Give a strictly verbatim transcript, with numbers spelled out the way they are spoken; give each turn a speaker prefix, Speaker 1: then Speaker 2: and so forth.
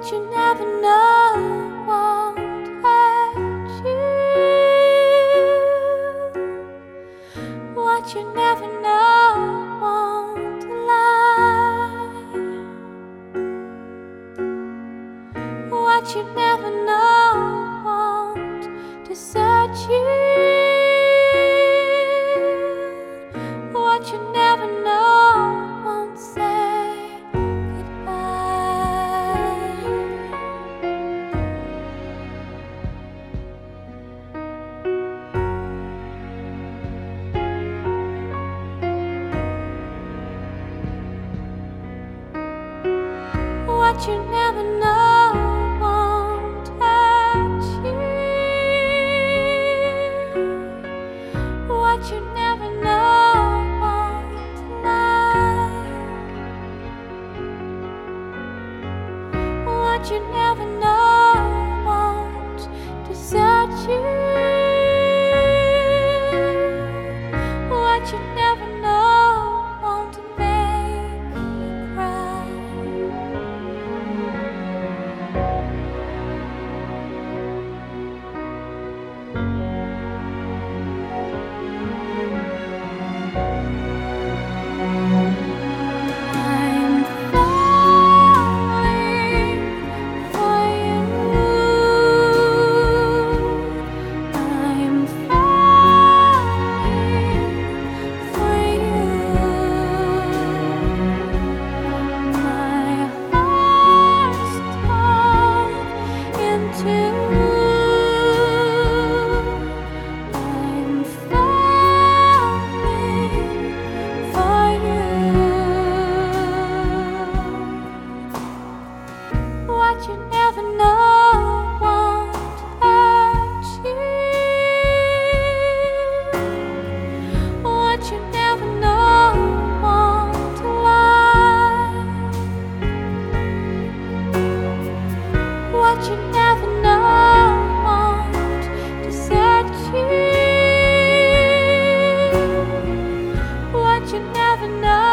Speaker 1: What you never know won't hurt you. What you never know won't lie. What you never know won't desert you. What you never know won't say goodbye. What you never know won't hurt you. What you never know won't lie. What you never know won't desert you. What you never know won't make you cry. I'm falling for you. I'm falling for you. My heart's torn in two. I'm falling for you. What you never know won't hurt you. What you never know won't lie. What you never know won't desert you. What you never know